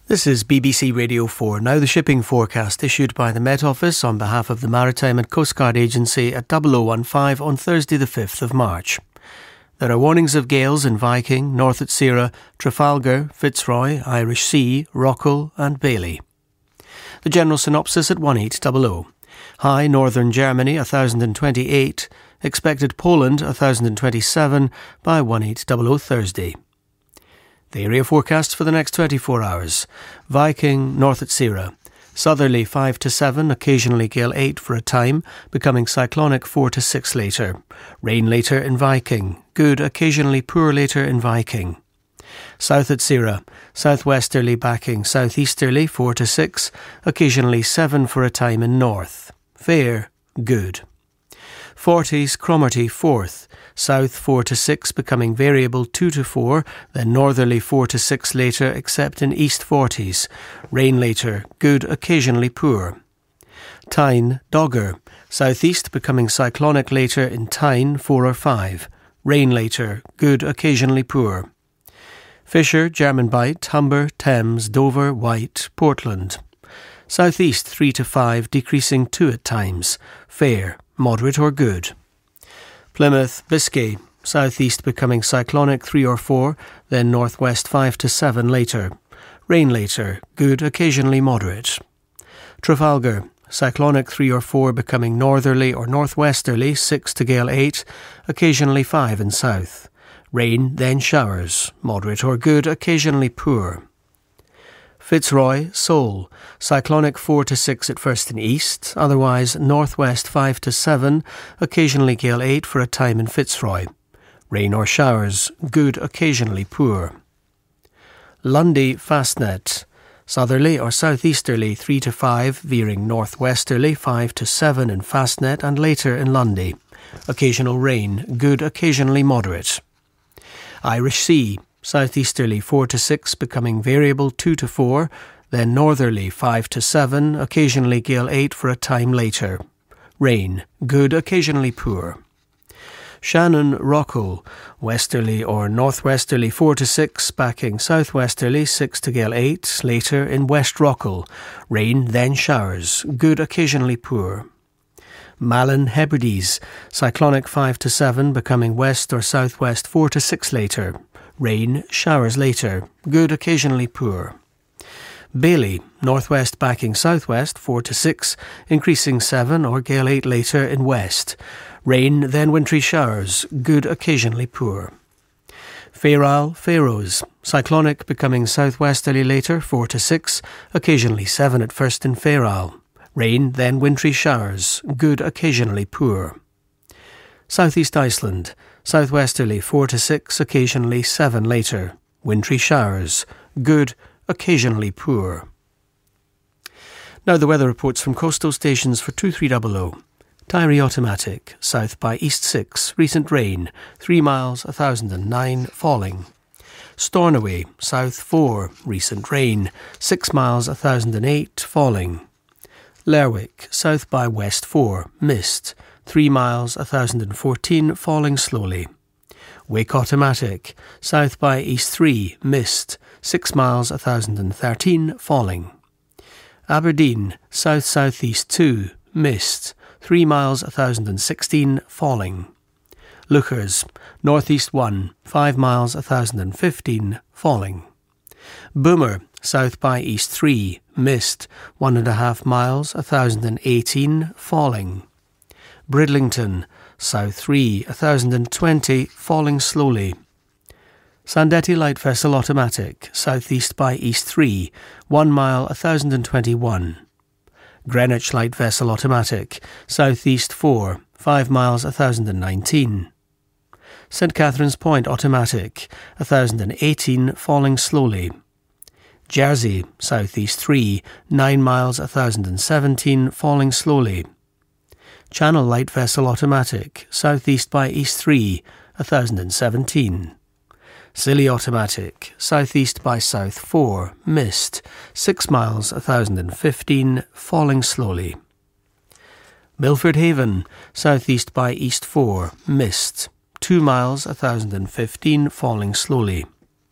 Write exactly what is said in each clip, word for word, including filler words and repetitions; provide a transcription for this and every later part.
This is B B C Radio four. Now the shipping forecast issued by the Met Office on behalf of the Maritime and Coast Guard Agency at double oh one five on Thursday the fifth of March. There are warnings of gales in Viking, North at Sierra, Trafalgar, Fitzroy, Irish Sea, Rockall and Bailey. The general synopsis at one eight hundred. High northern Germany one thousand twenty-eight. Expected Poland one thousand twenty-seven by one eight hundred Thursday. The area forecast for the next twenty-four hours. Viking, North at Sierra. Southerly five to seven, occasionally gale eight for a time, becoming cyclonic four to six later. Rain later in Viking. Good, occasionally poor later in Viking. South at Sierra. Southwesterly backing southeasterly four to six, occasionally seven for a time in north. Fair, good. Forties, Cromarty fourth. South four to six, becoming variable two to four, then northerly four to six later, except in east forties. Rain later, good, occasionally poor. Tyne, Dogger. Southeast, becoming cyclonic later in Tyne four or five. Rain later, good, occasionally poor. Fisher, German Bight, Humber, Thames, Dover, White, Portland. Southeast three to five, decreasing two at times. Fair, moderate or good. Plymouth, Biscay. Southeast becoming cyclonic three or four, then northwest five to seven later. Rain later, good, occasionally moderate. Trafalgar. Cyclonic three or four, becoming northerly or northwesterly six to gale eight, occasionally five in south. Rain, then showers, moderate or good, occasionally poor. Fitzroy, Seoul. Cyclonic four to six at first in east, otherwise northwest five to seven, occasionally gale eight for a time in Fitzroy. Rain or showers, good, occasionally poor. Lundy, Fastnet. Southerly or southeasterly three to five, veering northwesterly five to seven in Fastnet and later in Lundy. Occasional rain, good, occasionally moderate. Irish Sea. Southeasterly four to six, becoming variable two to four, then northerly five to seven, occasionally gale eight for a time later. Rain, good, occasionally poor. Shannon, Rockall. Westerly or northwesterly four to six, backing southwesterly six to gale eight, later in West Rockall. Rain, then showers, good, occasionally poor. Malin, Hebrides. Cyclonic five to seven, becoming west or southwest four to six later. Rain, showers later, good, occasionally poor. Bailey, northwest backing southwest four to six, increasing seven or gale eight later in west. Rain, then wintry showers, good, occasionally poor. Fairal, Faroes. Cyclonic becoming southwesterly later four to six, occasionally seven at first in Fairal. Rain, then wintry showers, good, occasionally poor. Southeast Iceland. Southwesterly four to six, occasionally seven later. Wintry showers, good, occasionally poor. Now the weather reports from coastal stations for two three hundred. Tyree Automatic, south by east six, recent rain, three miles one thousand nine, falling. Stornoway, south four, recent rain, six miles one thousand eight, falling. Lerwick, south by west four, mist, three miles one thousand fourteen, falling slowly. Wake Automatic, south by east three, mist, six miles one thousand thirteen, falling. Aberdeen, south-southeast two, mist, three miles one thousand sixteen, falling. Lookers, northeast one, five miles one thousand fifteen, falling. Boomer, south by east three, mist, one and a half miles one thousand eighteen, falling. Bridlington, south three, one thousand twenty, falling slowly. Sandetti Light Vessel Automatic, southeast by east three, one mile one thousand twenty-one. Greenwich Light Vessel Automatic, southeast four, five miles one thousand nineteen. St Catherine's Point Automatic, one thousand eighteen, falling slowly. Jersey, southeast three, nine miles one thousand seventeen, falling slowly. Channel Light Vessel Automatic, southeast by east three, one thousand seventeen. Scilly Automatic, southeast by south four, mist, six miles one thousand fifteen, falling slowly. Milford Haven, southeast by east four, mist, two miles one thousand fifteen, falling slowly.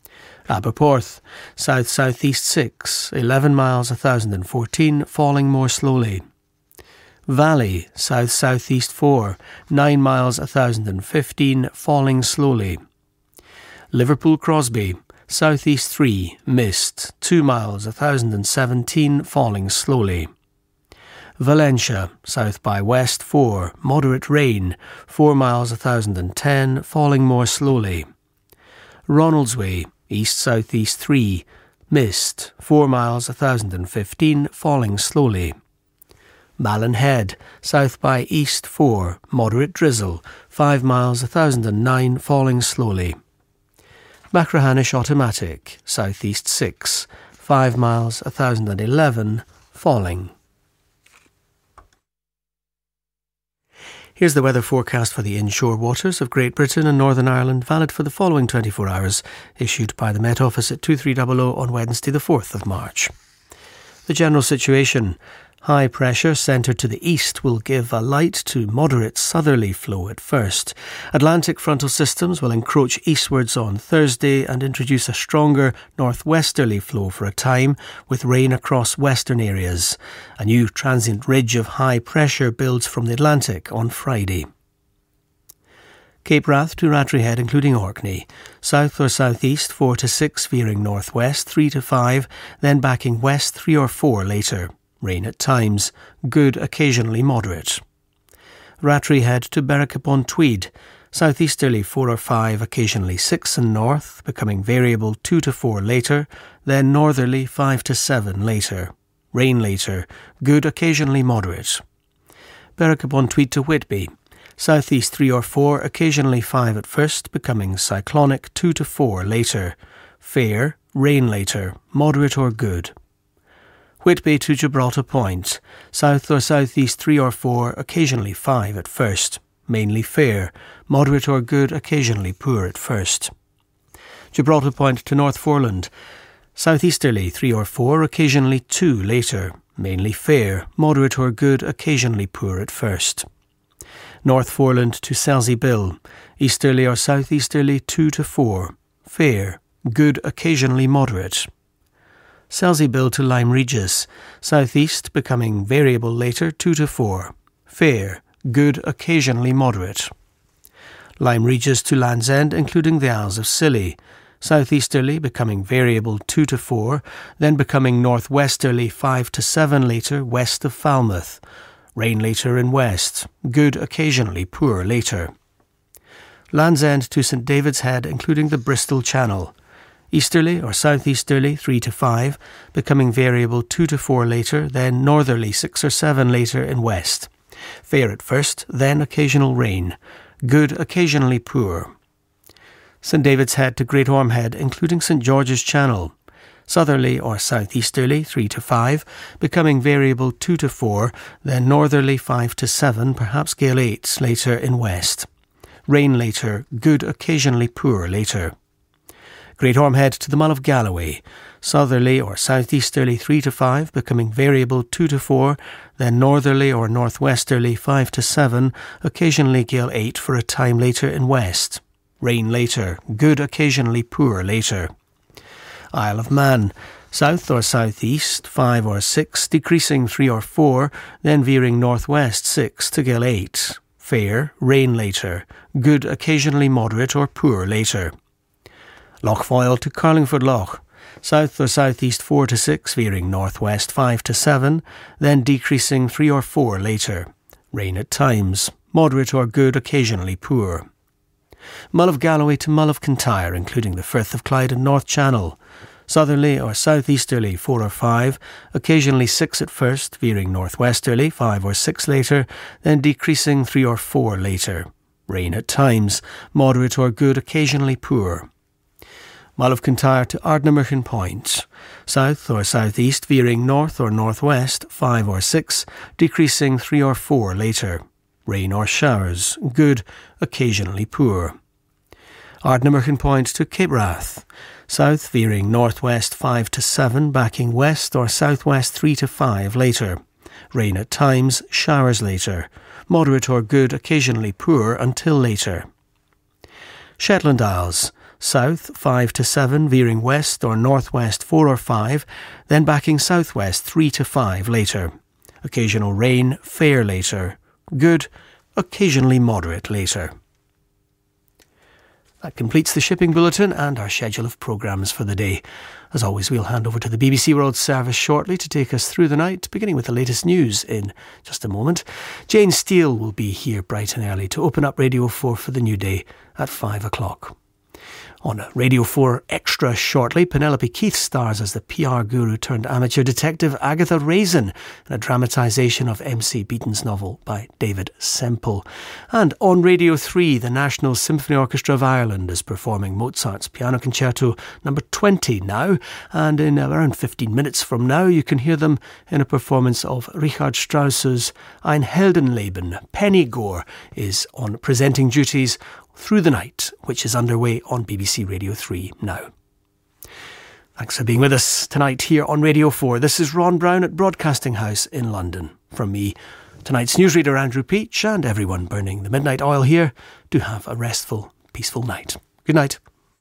Aberporth, south-southeast six, eleven miles one thousand fourteen, falling more slowly. Valley, south-southeast four, nine miles one thousand fifteen, falling slowly. Liverpool Crosby, southeast three, mist, two miles one thousand seventeen, falling slowly. Valencia, south by west four, moderate rain, four miles one thousand ten, falling more slowly. Ronaldsway, east-southeast three, mist, four miles one thousand fifteen, falling slowly. Malin Head, south by east four, moderate drizzle, five miles one thousand nine, falling slowly. Machrihanish Automatic, southeast six, five miles one thousand eleven, falling. Here's the weather forecast for the inshore waters of Great Britain and Northern Ireland, valid for the following twenty-four hours, issued by the Met Office at two three hundred on Wednesday the fourth of March. The general situation: high pressure centred to the east will give a light to moderate southerly flow at first. Atlantic frontal systems will encroach eastwards on Thursday and introduce a stronger northwesterly flow for a time, with rain across western areas. A new transient ridge of high pressure builds from the Atlantic on Friday. Cape Wrath to Rattray Head, including Orkney. South or southeast four to six, veering northwest three to five, then backing west three or four later. Rain at times, good, occasionally moderate. Rattray Head to Berwick upon Tweed, southeasterly four or five, occasionally six and north, becoming variable two to four later, then northerly five to seven later. Rain later, good, occasionally moderate. Berwick upon Tweed to Whitby, southeast three or four, occasionally five at first, becoming cyclonic two to four later. Fair, rain later, moderate or good. Whitby to Gibraltar Point, south or southeast three or four, occasionally five at first, mainly fair, moderate or good, occasionally poor at first. Gibraltar Point to North Foreland, southeasterly three or four, occasionally two later, mainly fair, moderate or good, occasionally poor at first. North Foreland to Selsey Bill, easterly or southeasterly two to four, fair, good, occasionally moderate. Selsey Bill to Lyme Regis, southeast becoming variable later two to four, fair, good, occasionally moderate. Lyme Regis to Land's End, including the Isles of Scilly, southeasterly becoming variable two to four, then becoming northwesterly five to seven later west of Falmouth. Rain later in west, good, occasionally poor later. Land's End to St David's Head, including the Bristol Channel, easterly or southeasterly three to five, becoming variable two to four later, then northerly six or seven later in west. Fair at first, then occasional rain. Good, occasionally poor. St David's Head to Great Orme Head, including St George's Channel, southerly or southeasterly three to five, becoming variable two to four, then northerly five to seven, perhaps gale eight later in west. Rain later, good, occasionally poor later. Great Orme Head to the Mull of Galloway, southerly or southeasterly three to five, becoming variable two to four, then northerly or northwesterly five to seven, occasionally gale eight for a time later in west. Rain later, good, occasionally poor later. Isle of Man, south or southeast five or six, decreasing three or four, then veering northwest six to gale eight. Fair, rain later, good, occasionally moderate or poor later. Loch Foyle to Carlingford Loch, south or southeast four to six, veering northwest five to seven, then decreasing three or four later. Rain at times, moderate or good, occasionally poor. Mull of Galloway to Mull of Kintyre, including the Firth of Clyde and North Channel, southerly or southeasterly four or five, occasionally six at first, veering northwesterly five or six later, then decreasing three or four later. Rain at times, moderate or good, occasionally poor. Mull of Kintyre to Ardnamurchan Point, south or southeast, veering north or northwest five or six, decreasing three or four later. Rain or showers, good, occasionally poor. Ardnamurchan Point to Cape Wrath, south veering northwest five to seven, backing west or southwest three to five later. Rain at times, showers later. Moderate or good, occasionally poor until later. Shetland Isles, south five to seven, veering west or northwest four or five, then backing southwest three to five later. Occasional rain, fair later. Good, occasionally moderate later. That completes the shipping bulletin and our schedule of programmes for the day. As always, we'll hand over to the B B C World Service shortly to take us through the night, beginning with the latest news in just a moment. Jane Steele will be here bright and early to open up Radio four for the new day at five o'clock. On Radio four Extra shortly, Penelope Keith stars as the P R guru turned amateur detective Agatha Raisin in a dramatisation of M C Beaton's novel by David Semple. And on Radio three, the National Symphony Orchestra of Ireland is performing Mozart's Piano Concerto number twenty now, and in around fifteen minutes from now you can hear them in a performance of Richard Strauss's Ein Heldenleben. Penny Gore is on presenting duties through the night, which is underway on B B C Radio three now. Thanks for being with us tonight here on Radio four. This is Ron Brown at Broadcasting House in London. From me, tonight's newsreader Andrew Peach, and everyone burning the midnight oil here, do have a restful, peaceful night. Good night.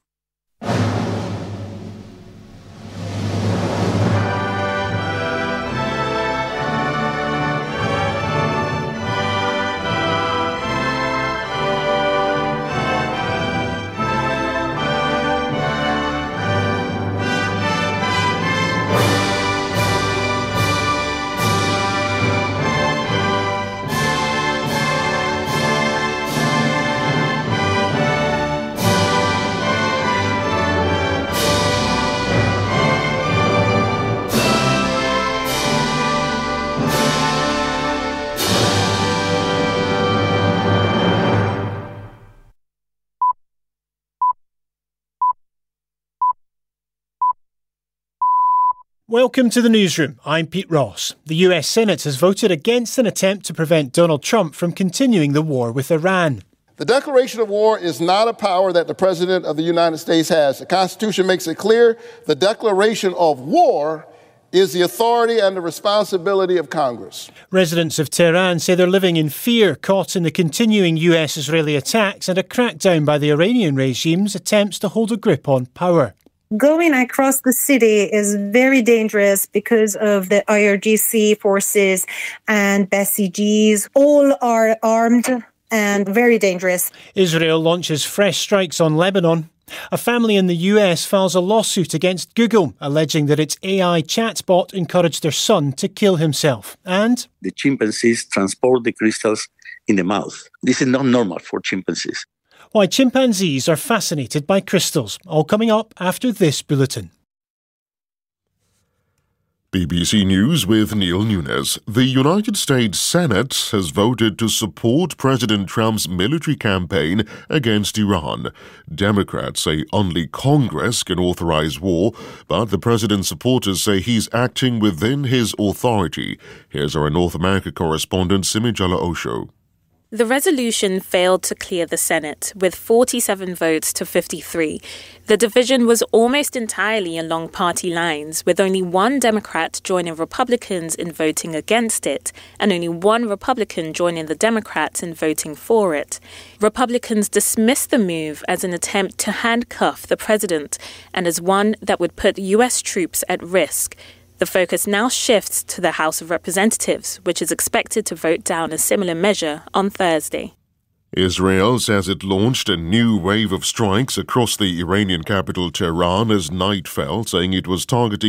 Welcome to the newsroom. I'm Pete Ross. The U S Senate has voted against an attempt to prevent Donald Trump from continuing the war with Iran. The declaration of war is not a power that the President of the United States has. The Constitution makes it clear the declaration of war is the authority and the responsibility of Congress. Residents of Tehran say they're living in fear, caught in the continuing U S-Israeli attacks and a crackdown by the Iranian regime's attempts to hold a grip on power. Going across the city is very dangerous because of the I R G C forces and Basijis. All are armed and very dangerous. Israel launches fresh strikes on Lebanon. A family in the U S files a lawsuit against Google, alleging that its A I chatbot encouraged their son to kill himself. And the chimpanzees transport the crystals in the mouth. This is not normal for chimpanzees. Why chimpanzees are fascinated by crystals. All coming up after this bulletin. B B C News with Neil Nunes. The United States Senate has voted to support President Trump's military campaign against Iran. Democrats say only Congress can authorize war, but the president's supporters say he's acting within his authority. Here's our North America correspondent Simijala Osho. The resolution failed to clear the Senate, with forty-seven votes to fifty-three. The division was almost entirely along party lines, with only one Democrat joining Republicans in voting against it, and only one Republican joining the Democrats in voting for it. Republicans dismissed the move as an attempt to handcuff the president, and as one that would put U S troops at risk. The focus now shifts to the House of Representatives, which is expected to vote down a similar measure on Thursday. Israel says it launched a new wave of strikes across the Iranian capital Tehran as night fell, saying it was targeting